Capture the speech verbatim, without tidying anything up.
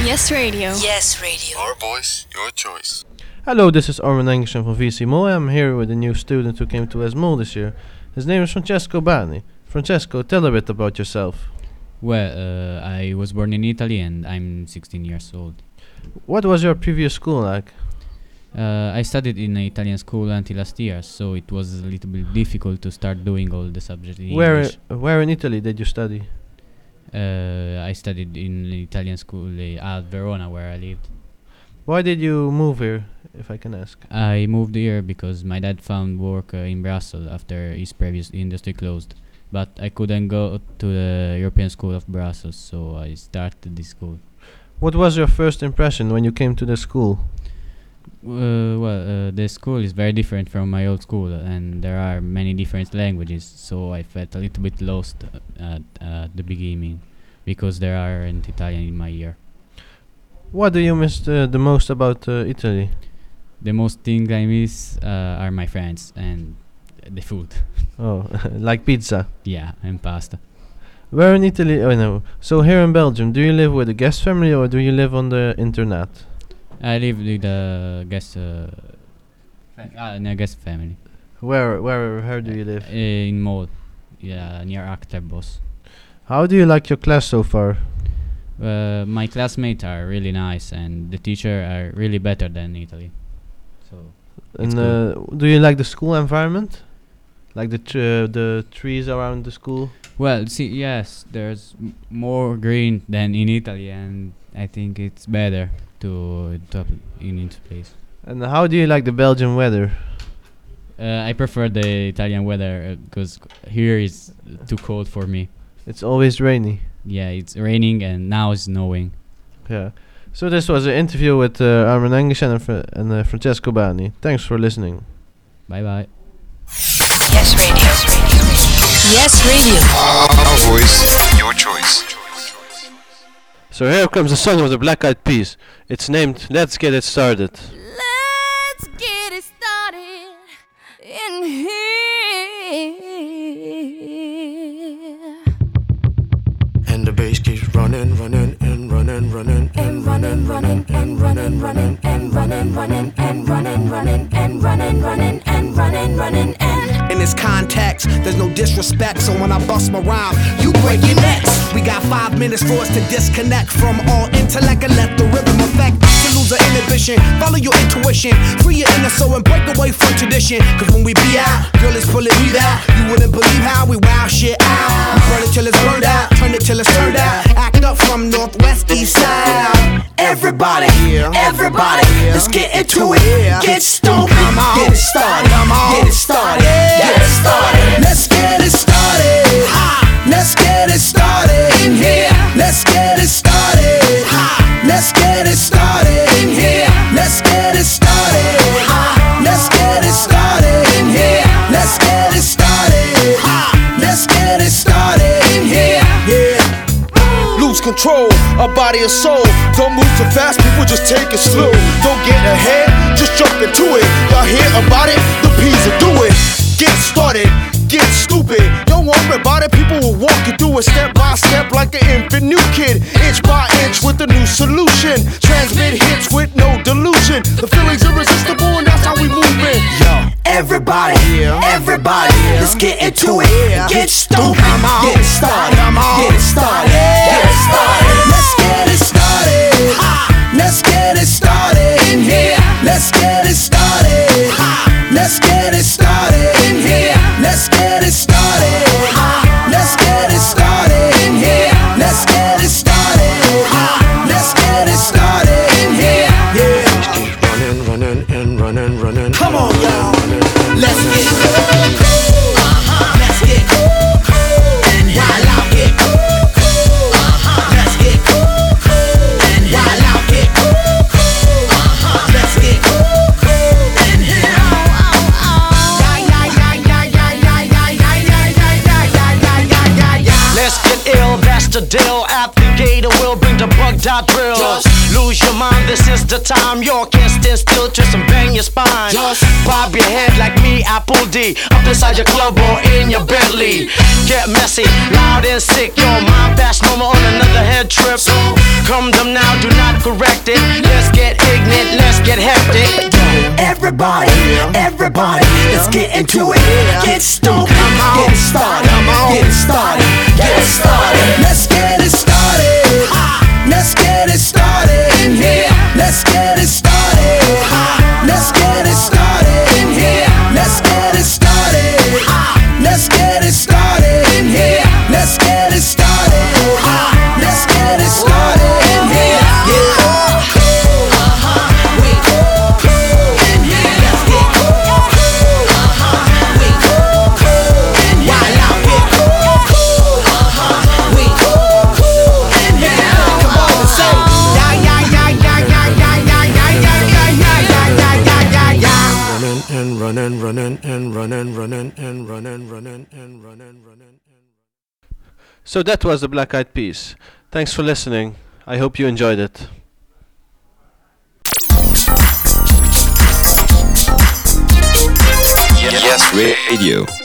Yes Radio. Yes Radio. Our voice, your choice. Hello, this is Armin Engelsen from V C Mol. I'm here with a new student who came to ESMO this year. His name is Francesco Bani. Francesco, tell a bit about yourself. Well, uh, I was born in Italy and I'm sixteen years old. What was your previous school like? Uh, I studied in an Italian school until last year, so it was a little bit difficult to start doing all the subjects in Where English. uh, where in Italy did you study? Uh, I studied in an Italian school uh, at Verona, where I lived. Why did you move here, if I can ask? I moved here because my dad found work uh, in Brussels after his previous industry closed. But I couldn't go to the European School of Brussels, so I started this school. What was your first impression when you came to the school? Uh, well, uh, the school is very different from my old school, and there are many different languages, so I felt a little bit lost uh, at uh, the beginning, because there aren't Italian in my ear. What do you miss uh, the most about uh, Italy? The most thing I miss uh, are my friends and the food. Oh, like pizza. Yeah, and pasta. Where in Italy? Oh no. So here in Belgium, do you live with a guest family or do you live on the internet? I live with a guest, uh, fa- uh, in a guest family. Where where where do you live? Uh, in Mol, yeah, near Achterbos. How do you like your class so far? Uh, my classmates are really nice, and the teacher are really better than Italy. So, And cool. uh, do you like the school environment? Like the tr- the trees around the school? well, see, yes, there's m- more green than in Italy, and I think it's better to to in each place. And how do you like the Belgian weather? Uh, I prefer the Italian weather because here is too cold for me. It's always rainy. Yeah, it's raining and now it's snowing. Yeah. So this was an interview with uh, Armin Engelsen and, Fr- and uh, Francesco Bani. Thanks for listening. Bye bye. Yes Radio. Yes Radio. Our voice, your choice. So here comes the song of the Black Eyed Peas. It's named Let's Get It Started. Let's get it started in here. And the bass keeps running, running, and running, running, and running, running, and running, running, and running, running, and running, running, and running, running, and running, running, and In this context, there's no disrespect, so when I bust my rhyme, you break your necks. We got five minutes for us to disconnect from all intellect and let the rhythm affect. To lose our inhibition, follow your intuition, free your inner soul and break away from tradition. Cause when we be out, girl, it's pulling me out. You wouldn't believe how we wow shit out. We burn it till it's burned out, turn it till it's turned out. Act up from northwest, east side. Everybody, everybody, let's get into it. Get stupid, get it started, get it started, get it started. Let's get it started. Let's get it started in here. Let's get it started. Let's get it started in here. Let's get it started. Let's get it started in here. Let's get it started. Let's get it started in here. Yeah. Lose control of body and soul. Don't move too fast, people just take it slow. Don't get ahead, just jump into it. Y'all hear about it? The P's will do it. Get started, get stupid. Don't worry about it, people will walk you through it step by step like an infant new kid. Inch by inch with a new solution. Transmit hits with no delusion. The feeling's irresistible and that's how we move it. Yo, everybody, everybody, let's get into it. Get stupid, get it started, get it started, get it started. Let's get it started. Let's get it started in here. Let's get it started. Let's get it started in here. Let's get it started. Let's get it started in here. Let's get it started. Let's get it started in here. Yeah. keep running, running, and running, running. Come on, y'all. Let's get it. Uh-huh. Let's get cool, cool, and while I get cool, cool, not drill. Just lose your mind, this is the time. You can't stand still, twist and bang your spine. Just bob your head like me, Apple D, up inside your club or in your Bentley. Get messy, loud and sick. Your mind fast, no more on another head trip. So come them now, do not correct it. Let's get ignorant, let's get hectic. Everybody, everybody, let's get into it. Get stoked, get it started, get it started, get it started. Let's get it started. Let's get it started in here. Let's get it started. Let's get it started in here. Let's get it started. Let's get it started in here. Let's get it started. Let's get it started in here. And running, running, and running, running, and running, running, and running, running. So that was the Black Eyed Peas. Thanks for listening. I hope you enjoyed it. Yes Radio.